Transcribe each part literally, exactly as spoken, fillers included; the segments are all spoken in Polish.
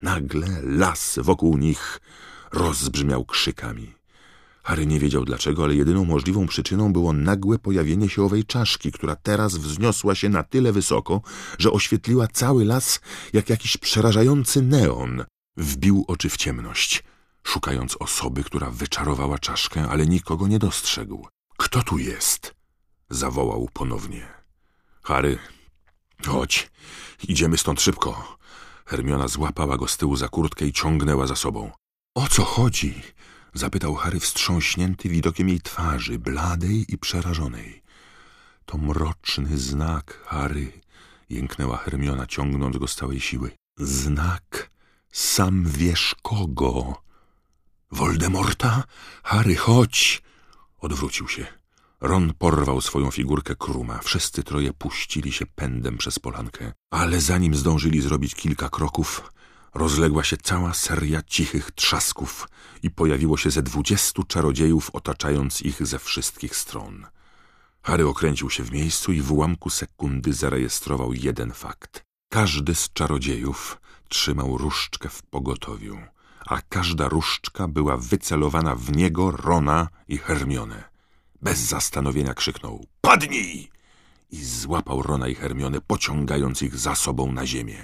nagle las wokół nich rozbrzmiał krzykami. Harry nie wiedział dlaczego, ale jedyną możliwą przyczyną było nagłe pojawienie się owej czaszki, która teraz wzniosła się na tyle wysoko, że oświetliła cały las jak jakiś przerażający neon. Wbił oczy w ciemność, szukając osoby, która wyczarowała czaszkę, ale nikogo nie dostrzegł. Kto tu jest? Zawołał ponownie. Harry, chodź, idziemy stąd szybko. Hermiona złapała go z tyłu za kurtkę i ciągnęła za sobą. O co chodzi? Zapytał Harry, wstrząśnięty widokiem jej twarzy, bladej i przerażonej. To mroczny znak, Harry, jęknęła Hermiona, ciągnąc go z całej siły. Znak, sam wiesz kogo. Voldemorta? Harry, chodź! Odwrócił się. Ron porwał swoją figurkę Kruma. Wszyscy troje puścili się pędem przez polankę. Ale zanim zdążyli zrobić kilka kroków, rozległa się cała seria cichych trzasków i pojawiło się ze dwudziestu czarodziejów, otaczając ich ze wszystkich stron. Harry okręcił się w miejscu i w ułamku sekundy zarejestrował jeden fakt. Każdy z czarodziejów trzymał różdżkę w pogotowiu, a każda różdżka była wycelowana w niego, Rona i Hermionę. Bez zastanowienia krzyknął – padnij! I złapał Rona i Hermionę, pociągając ich za sobą na ziemię.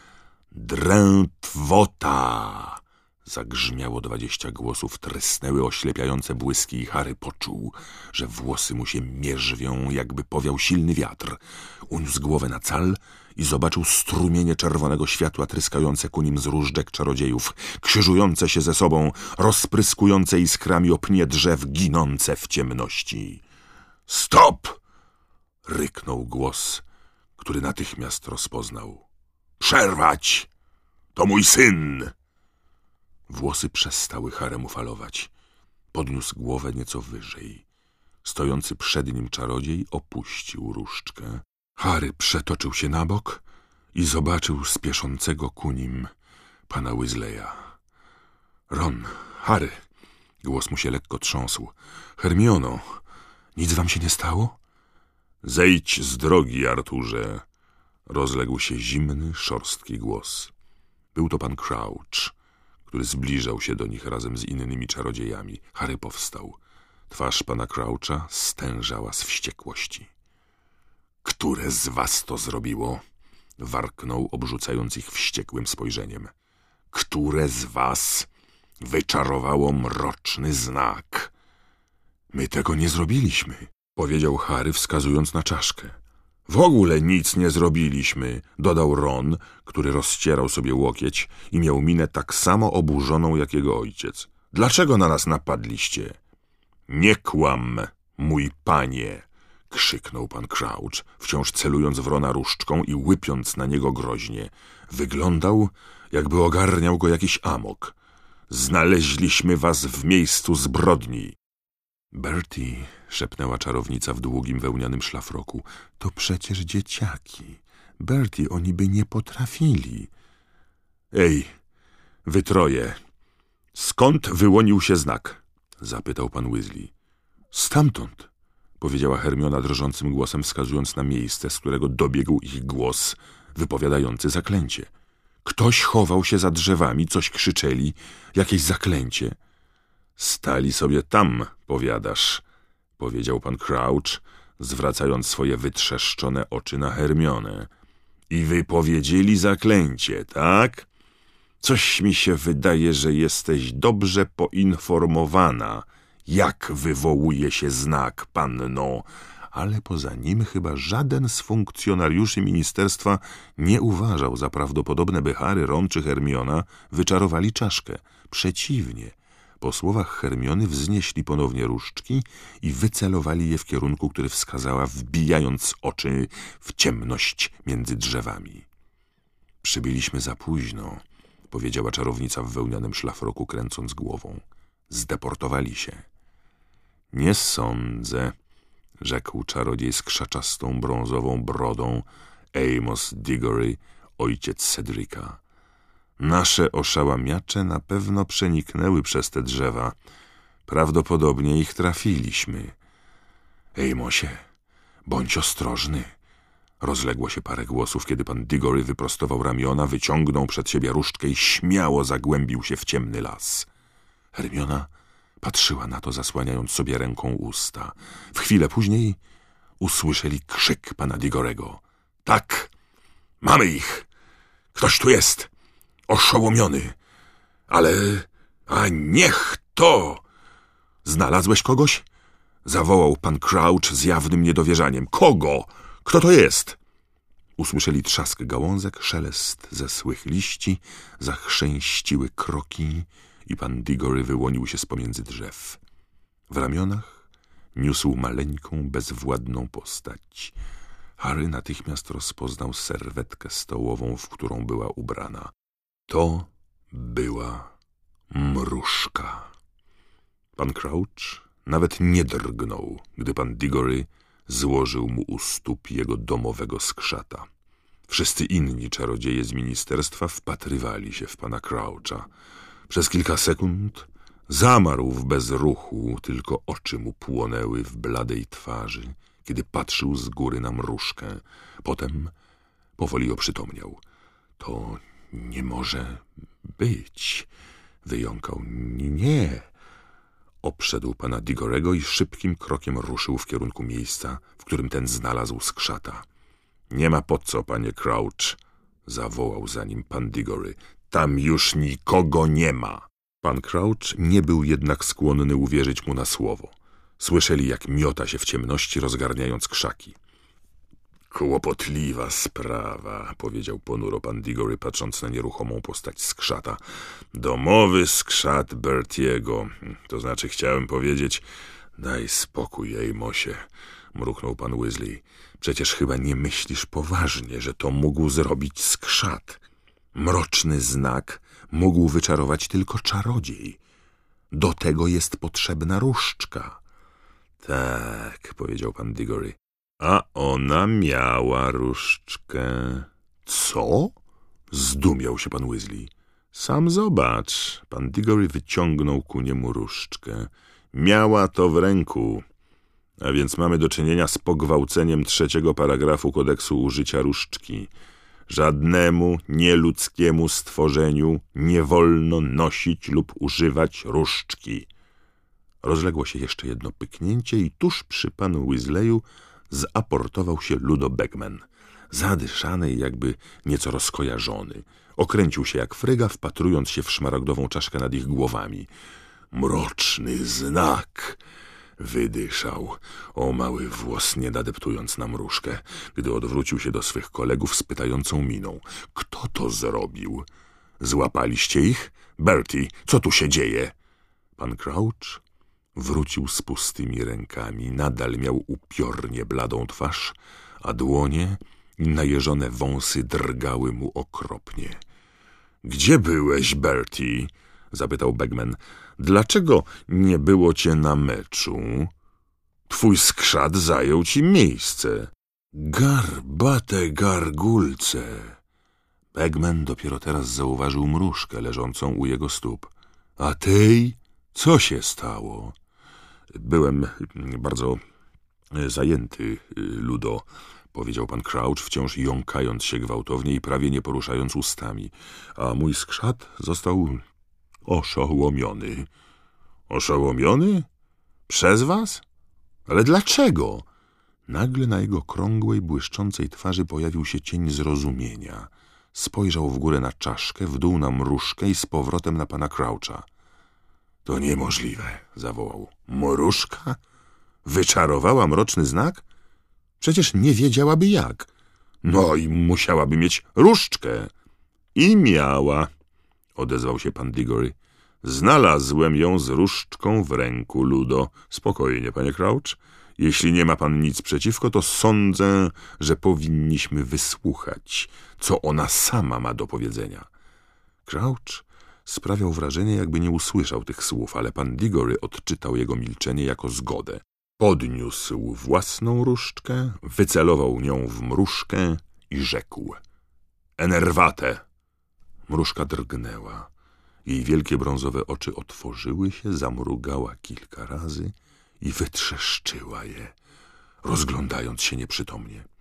Drętwota! Zagrzmiało dwadzieścia głosów, trysnęły oślepiające błyski i Harry poczuł, że włosy mu się mierzwią, jakby powiał silny wiatr. Uniósł głowę na cal i zobaczył strumienie czerwonego światła tryskające ku nim z różdżek czarodziejów, krzyżujące się ze sobą, rozpryskujące iskrami o pnie drzew, ginące w ciemności. Stop! Ryknął głos, który natychmiast rozpoznał. Przerwać! To mój syn! Włosy przestały Haremu falować. Podniósł głowę nieco wyżej. Stojący przed nim czarodziej opuścił różdżkę. Harry przetoczył się na bok i zobaczył spieszącego ku nim pana Weasleya. Ron, Harry, głos mu się lekko trząsł. Hermiono, nic wam się nie stało? Zejdź z drogi, Arturze, rozległ się zimny, szorstki głos. Był to pan Crouch, który zbliżał się do nich razem z innymi czarodziejami. Harry powstał. Twarz pana Croucha stężała z wściekłości. Które z was to zrobiło? Warknął, obrzucając ich wściekłym spojrzeniem. Które z was wyczarowało mroczny znak? My tego nie zrobiliśmy, powiedział Harry, wskazując na czaszkę. W ogóle nic nie zrobiliśmy, dodał Ron, który rozcierał sobie łokieć i miał minę tak samo oburzoną jak jego ojciec. Dlaczego na nas napadliście? Nie kłam, mój panie, krzyknął pan Crouch, wciąż celując w Rona różdżką i łypiąc na niego groźnie. Wyglądał, jakby ogarniał go jakiś amok. Znaleźliśmy was w miejscu zbrodni. Bertie, szepnęła czarownica w długim wełnianym szlafroku, to przecież dzieciaki. Bertie, oni by nie potrafili. Ej, wy troje, skąd wyłonił się znak? Zapytał pan Weasley. Stamtąd, powiedziała Hermiona drżącym głosem, wskazując na miejsce, z którego dobiegł ich głos, wypowiadający zaklęcie. Ktoś chował się za drzewami, coś krzyczeli, jakieś zaklęcie. Stali sobie tam, powiadasz, powiedział pan Crouch, zwracając swoje wytrzeszczone oczy na Hermionę. I wypowiedzieli zaklęcie, tak? Coś mi się wydaje, że jesteś dobrze poinformowana, jak wywołuje się znak, panno, ale poza nim chyba żaden z funkcjonariuszy ministerstwa nie uważał za prawdopodobne, by Harry, Ron czy Hermiona wyczarowali czaszkę. Przeciwnie, po słowach Hermiony wznieśli ponownie różdżki i wycelowali je w kierunku, który wskazała, wbijając oczy w ciemność między drzewami. Przybyliśmy za późno, powiedziała czarownica w wełnianym szlafroku, kręcąc głową. Zdeportowali się. Nie sądzę, rzekł czarodziej z krzaczastą brązową brodą, Amos Diggory, ojciec Cedrika. Nasze oszałamiacze na pewno przeniknęły przez te drzewa. Prawdopodobnie ich trafiliśmy. Amosie, bądź ostrożny, Rozległo się parę głosów, kiedy pan Diggory wyprostował ramiona, wyciągnął przed siebie różdżkę i śmiało zagłębił się w ciemny las. Hermiona patrzyła na to, zasłaniając sobie ręką usta. W chwilę później usłyszeli krzyk pana Diggorego. Tak, mamy ich! Ktoś tu jest! Oszołomiony! Ale... a niech to! Znalazłeś kogoś? Zawołał pan Crouch z jawnym niedowierzaniem. Kogo? Kto to jest? Usłyszeli trzask gałązek, szelest zesłych liści, zachrzęściły kroki i pan Diggory wyłonił się z pomiędzy drzew. W ramionach niósł maleńką, bezwładną postać. Harry natychmiast rozpoznał serwetkę stołową, w którą była ubrana. To była mrużka. Pan Crouch nawet nie drgnął, gdy pan Diggory złożył mu u stóp jego domowego skrzata. Wszyscy inni czarodzieje z ministerstwa wpatrywali się w pana Croucha. Przez kilka sekund zamarł w bezruchu, tylko oczy mu płonęły w bladej twarzy, kiedy patrzył z góry na mrużkę. Potem powoli oprzytomniał. To nie może być, wyjąkał. Nie. Obszedł pana Diggorego i szybkim krokiem ruszył w kierunku miejsca, w którym ten znalazł skrzata. Nie ma po co, panie Crouch, zawołał za nim pan Diggory. Tam już nikogo nie ma. Pan Crouch nie był jednak skłonny uwierzyć mu na słowo. Słyszeli, jak miota się w ciemności, rozgarniając krzaki. Kłopotliwa sprawa, powiedział ponuro pan Diggory, patrząc na nieruchomą postać skrzata. Domowy skrzat Bertiego. To znaczy, chciałem powiedzieć, daj spokój, Amosie, mruknął pan Weasley. Przecież chyba nie myślisz poważnie, że to mógł zrobić skrzat. Mroczny znak mógł wyczarować tylko czarodziej. Do tego jest potrzebna różdżka. Tak, powiedział pan Diggory. A ona miała różdżkę. Co? Zdumiał się pan Weasley. Sam zobacz. Pan Diggory wyciągnął ku niemu różdżkę. Miała to w ręku. A więc mamy do czynienia z pogwałceniem trzeciego paragrafu kodeksu użycia różdżki. Żadnemu nieludzkiemu stworzeniu nie wolno nosić lub używać różdżki. Rozległo się jeszcze jedno pyknięcie i tuż przy panu Weasleyu zaportował się Ludo Bagman, zadyszany i jakby nieco rozkojarzony. Okręcił się jak fryga, wpatrując się w szmaragdową czaszkę nad ich głowami. Mroczny znak! Wydyszał, o mały włos, nie nadeptując na mrużkę, gdy odwrócił się do swych kolegów z pytającą miną. Kto to zrobił? Złapaliście ich? Bertie, co tu się dzieje? Pan Crouch wrócił z pustymi rękami. Nadal miał upiornie bladą twarz, a dłonie i najeżone wąsy drgały mu okropnie. — Gdzie byłeś, Bertie? — zapytał Bagman. — Dlaczego nie było cię na meczu? Twój skrzat zajął ci miejsce. Garbate gargulce! Bagman dopiero teraz zauważył mrużkę leżącą u jego stóp. — A tej? Co się stało? — Byłem bardzo zajęty, Ludo — powiedział pan Crouch, wciąż jąkając się gwałtownie i prawie nie poruszając ustami. — A mój skrzat został oszołomiony. — Oszołomiony? Przez was? Ale dlaczego? Nagle na jego krągłej, błyszczącej twarzy pojawił się cień zrozumienia. Spojrzał w górę na czaszkę, w dół na mrużkę i z powrotem na pana Croucha. — To niemożliwe — zawołał. — Mrużka? Wyczarowała mroczny znak? Przecież nie wiedziałaby jak. No i musiałaby mieć różdżkę. I miała — odezwał się pan Diggory. Znalazłem ją z różdżką w ręku, Ludo. Spokojnie, panie Crouch. Jeśli nie ma pan nic przeciwko, to sądzę, że powinniśmy wysłuchać, co ona sama ma do powiedzenia. Crouch sprawiał wrażenie, jakby nie usłyszał tych słów, ale pan Diggory odczytał jego milczenie jako zgodę. Podniósł własną różdżkę, wycelował nią w mrużkę i rzekł: — Enervate! Mrużka drgnęła. Jej wielkie brązowe oczy otworzyły się, zamrugała kilka razy i wytrzeszczyła je, rozglądając się nieprzytomnie.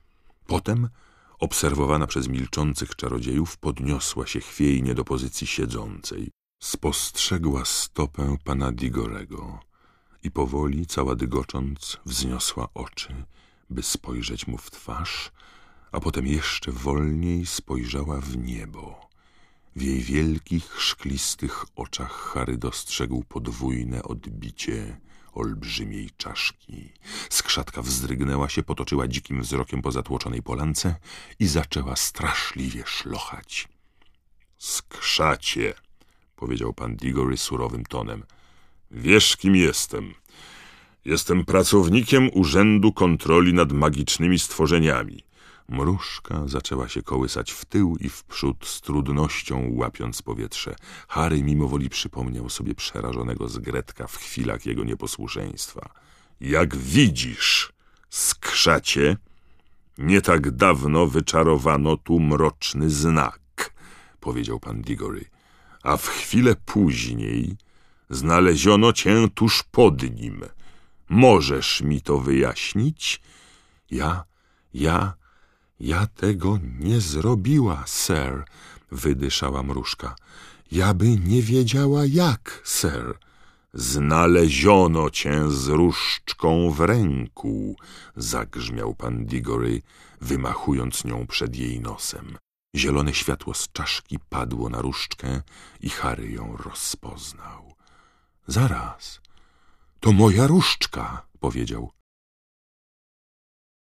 Potem, obserwowana przez milczących czarodziejów, podniosła się chwiejnie do pozycji siedzącej. Spostrzegła stopę pana Digorego i powoli, cała dygocząc, wzniosła oczy, by spojrzeć mu w twarz, a potem jeszcze wolniej spojrzała w niebo. W jej wielkich, szklistych oczach Harry dostrzegł podwójne odbicie olbrzymiej czaszki. Skrzatka wzdrygnęła się, potoczyła dzikim wzrokiem po zatłoczonej polance i zaczęła straszliwie szlochać. — Skrzacie! — powiedział pan Diggory surowym tonem. — Wiesz, kim jestem. Jestem pracownikiem Urzędu Kontroli nad Magicznymi Stworzeniami. Mrużka zaczęła się kołysać w tył i w przód, z trudnością łapiąc powietrze. Harry mimowoli przypomniał sobie przerażonego Zgretka w chwilach jego nieposłuszeństwa. — Jak widzisz, skrzacie, nie tak dawno wyczarowano tu mroczny znak — powiedział pan Diggory, — a w chwilę później znaleziono cię tuż pod nim. Możesz mi to wyjaśnić? — Ja, ja... Ja tego nie zrobiła, sir — wydyszała mrużka. Ja by nie wiedziała jak, sir. Znaleziono cię z różdżką w ręku — zagrzmiał pan Diggory, wymachując nią przed jej nosem. Zielone światło z czaszki padło na różdżkę i Harry ją rozpoznał. — Zaraz, to moja różdżka — powiedział.